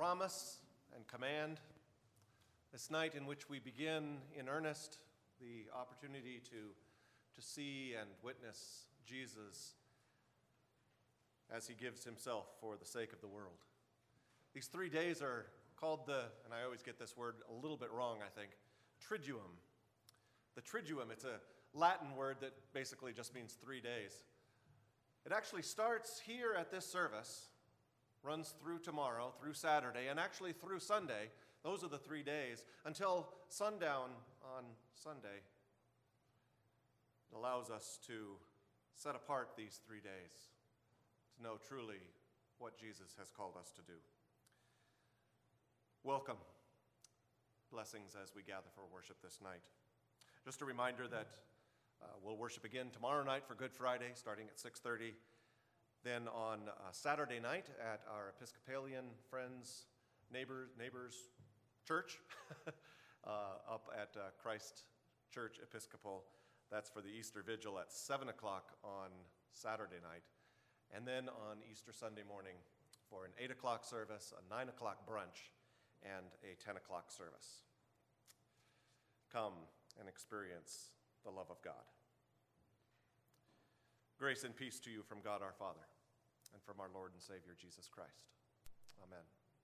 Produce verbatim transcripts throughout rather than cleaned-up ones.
promise and command. This night in which we begin in earnest the opportunity to, to see and witness Jesus as he gives himself for the sake of the world. These three days are called the, and I always get this word a little bit wrong, I think, Triduum. The Triduum, it's a Latin word that basically just means three days. It actually starts here at this service, runs through tomorrow, through Saturday, and actually through Sunday. Those are the three days, until sundown on Sunday. It allows us to set apart these three days to know truly what Jesus has called us to do. Welcome. Blessings as we gather for worship this night. Just a reminder that uh, we'll worship again tomorrow night for Good Friday, starting at six thirty. Then on uh, Saturday night at our Episcopalian friends, neighbors, neighbors church, uh, up at uh, Christ Church Episcopal. That's for the Easter Vigil at seven o'clock on Saturday night. And then on Easter Sunday morning for an eight o'clock service, a nine o'clock brunch, and a ten o'clock service. Come and experience the love of God. Grace and peace to you from God our Father and from our Lord and Savior Jesus Christ. Amen.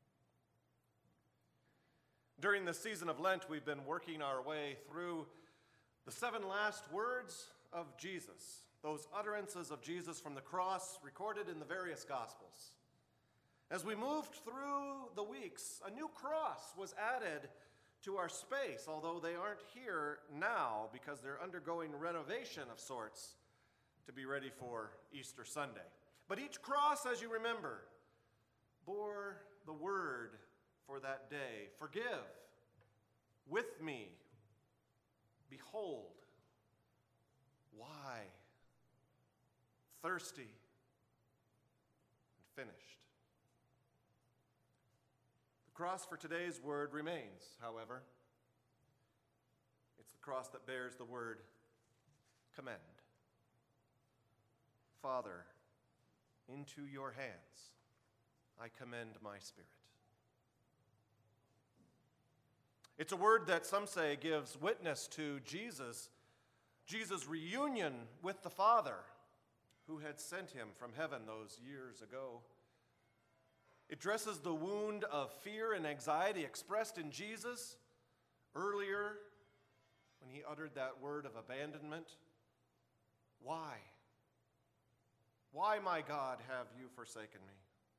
During this season of Lent, we've been working our way through the seven last words of Jesus, those utterances of Jesus from the cross recorded in the various Gospels. As we moved through the weeks, a new cross was added to our space, although they aren't here now because they're undergoing renovation of sorts to be ready for Easter Sunday. But each cross, as you remember, bore the word for that day: forgive, with me, behold, why, thirsty, and finished. The cross for today's word remains, however. It's the cross that bears the word commend. Father, into your hands I commend my spirit. It's a word that some say gives witness to Jesus, Jesus' reunion with the Father who had sent him from heaven those years ago. It dresses the wound of fear and anxiety expressed in Jesus earlier when he uttered that word of abandonment. Why? Why, my God, have you forsaken me?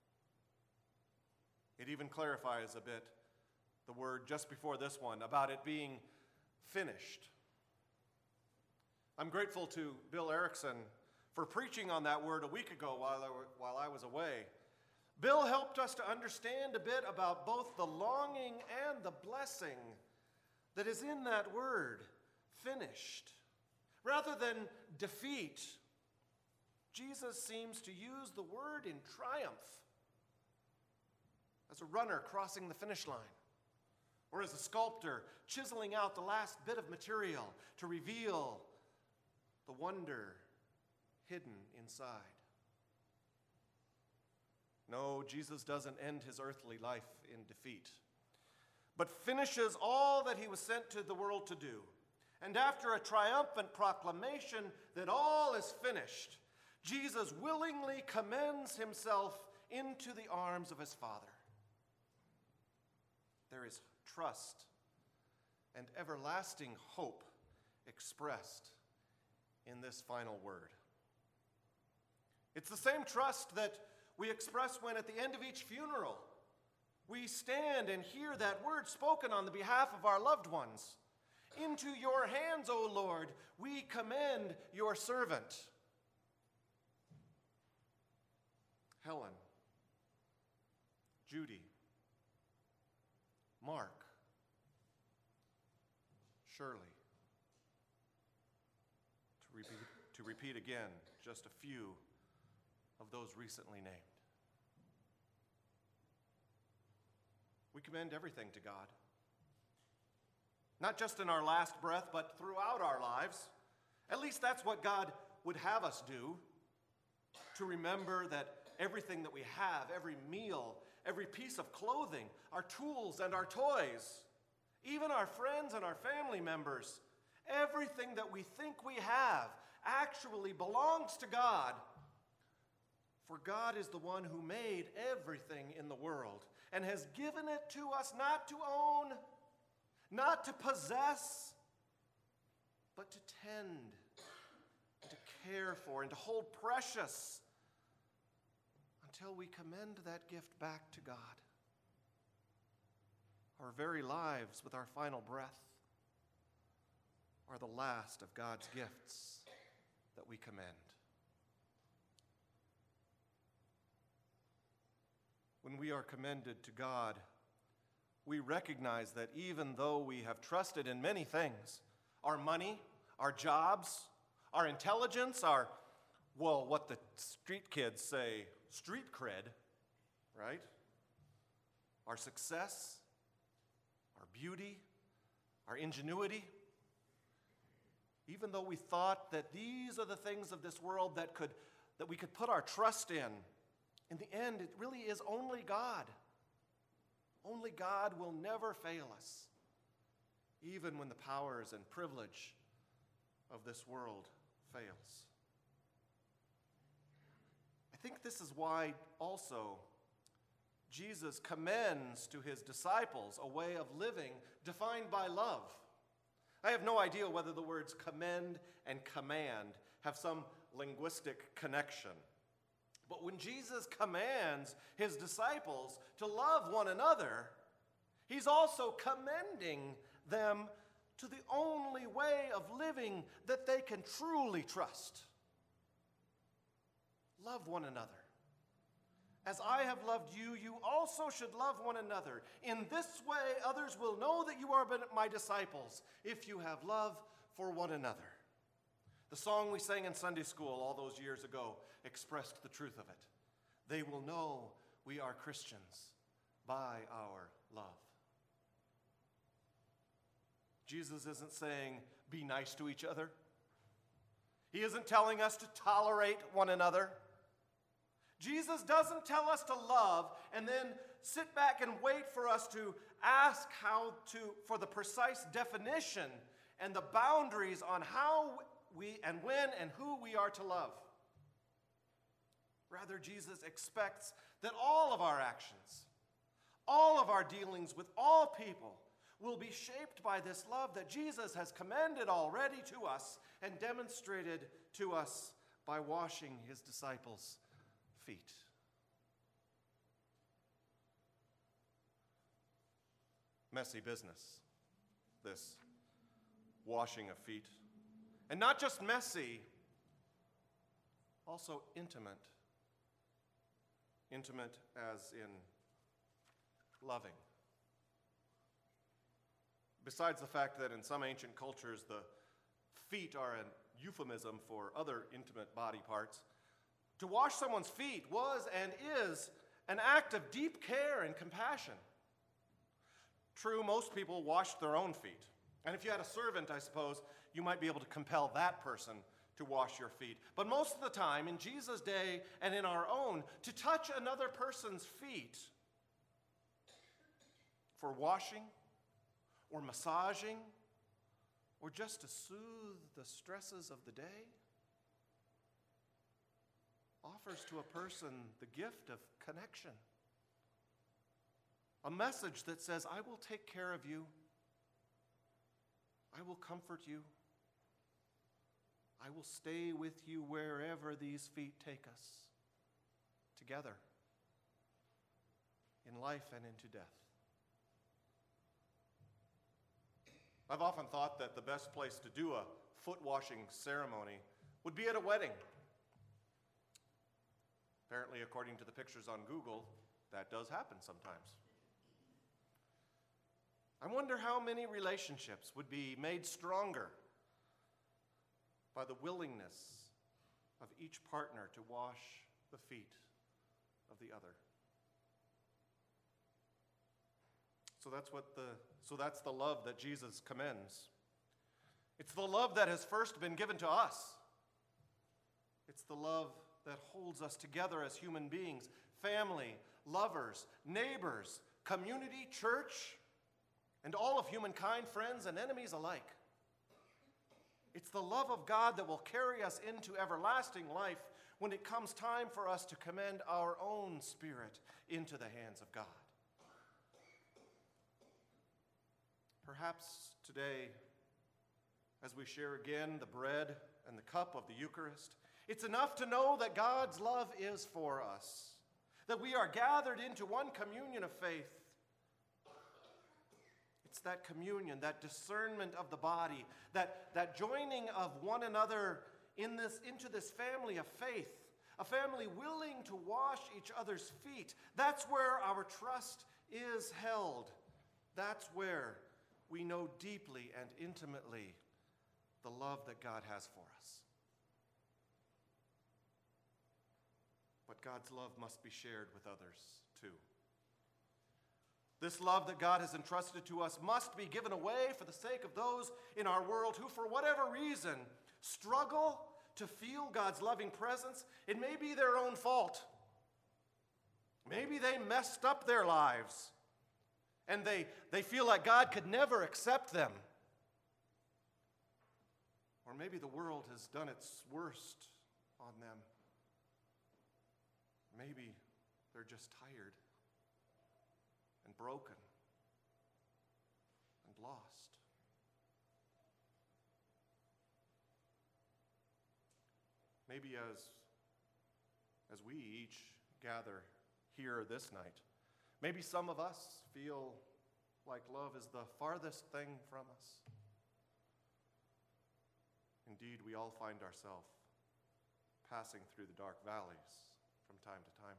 It even clarifies a bit the word just before this one about it being finished. I'm grateful to Bill Erickson for preaching on that word a week ago while I, were, while I was away. Bill helped us to understand a bit about both the longing and the blessing that is in that word, finished. Rather than defeat, Jesus seems to use the word in triumph, as a runner crossing the finish line, or as a sculptor chiseling out the last bit of material to reveal the wonder hidden inside. No, Jesus doesn't end his earthly life in defeat, but finishes all that he was sent to the world to do. And after a triumphant proclamation that all is finished, Jesus willingly commends himself into the arms of his Father. There is trust and everlasting hope expressed in this final word. It's the same trust that we express when at the end of each funeral we stand and hear that word spoken on the behalf of our loved ones. Into your hands, O Lord, we commend your servant. Helen, Judy, Mark, Shirley. To repeat, to repeat again, just a few of those recently named. We commend everything to God. Not just in our last breath, but throughout our lives. At least that's what God would have us do, to remember that everything that we have, every meal, every piece of clothing, our tools and our toys, even our friends and our family members, everything that we think we have actually belongs to God. For God is the one who made everything in the world and has given it to us not to own, not to possess, but to tend, to care for, and to hold precious until we commend that gift back to God. Our very lives, with our final breath, are the last of God's gifts that we commend. When we are commended to God, we recognize that even though we have trusted in many things, our money, our jobs, our intelligence, our, well, what the street kids say, street cred, right? Our success, our beauty, our ingenuity, even though we thought that these are the things of this world that could that we could put our trust in, in the end, it really is only God. Only God will never fail us, even when the powers and privilege of this world fails. I think this is why also Jesus commends to his disciples a way of living defined by love. I have no idea whether the words commend and command have some linguistic connection. But when Jesus commands his disciples to love one another, he's also commending them to the only way of living that they can truly trust. Love one another. As I have loved you, you also should love one another. In this way, others will know that you are my disciples, if you have love for one another. The song we sang in Sunday school all those years ago expressed the truth of it. They will know we are Christians by our love. Jesus isn't saying, be nice to each other. He isn't telling us to tolerate one another. Jesus doesn't tell us to love and then sit back and wait for us to ask how to, for the precise definition and the boundaries on how we and when and who we are to love. Rather, Jesus expects that all of our actions, all of our dealings with all people will be shaped by this love that Jesus has commended already to us and demonstrated to us by washing his disciples' feet. Messy business, this washing of feet. And not just messy, also intimate. Intimate as in loving. Besides the fact that in some ancient cultures the feet are a euphemism for other intimate body parts, to wash someone's feet was and is an act of deep care and compassion. True, most people washed their own feet. And if you had a servant, I suppose, you might be able to compel that person to wash your feet. But most of the time, in Jesus' day and in our own, to touch another person's feet for washing or massaging or just to soothe the stresses of the day offers to a person the gift of connection. A message that says, I will take care of you. I will comfort you. I will stay with you wherever these feet take us, together, in life and into death. I've often thought that the best place to do a foot washing ceremony would be at a wedding. Apparently, according to the pictures on Google, that does happen sometimes. I wonder how many relationships would be made stronger by the willingness of each partner to wash the feet of the other. So that's what the so that's the love that Jesus commends. It's the love that has first been given to us. It's the love that holds us together as human beings, family, lovers, neighbors, community, church, and all of humankind, friends and enemies alike. It's the love of God that will carry us into everlasting life when it comes time for us to commend our own spirit into the hands of God. Perhaps today, as we share again the bread and the cup of the Eucharist, it's enough to know that God's love is for us, that we are gathered into one communion of faith. It's that communion, that discernment of the body, that, that joining of one another in this, into this family of faith, a family willing to wash each other's feet. That's where our trust is held. That's where we know deeply and intimately the love that God has for us. But God's love must be shared with others too. This love that God has entrusted to us must be given away for the sake of those in our world who, for whatever reason, struggle to feel God's loving presence. It may be their own fault. Maybe they messed up their lives, and they, they feel like God could never accept them. Or maybe the world has done its worst on them. Maybe they're just tired and broken and lost. Maybe as, as we each gather here this night, maybe some of us feel like love is the farthest thing from us. Indeed, we all find ourselves passing through the dark valleys from time to time.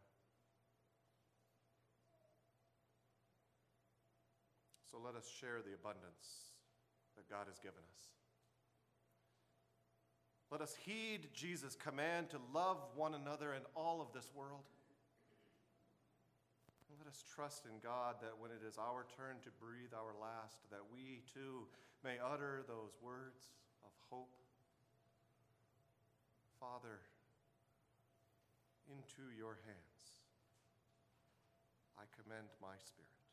So let us share the abundance that God has given us. Let us heed Jesus' command to love one another and all of this world. And let us trust in God that when it is our turn to breathe our last, that we too may utter those words of hope. Father, into your hands I commend my spirit.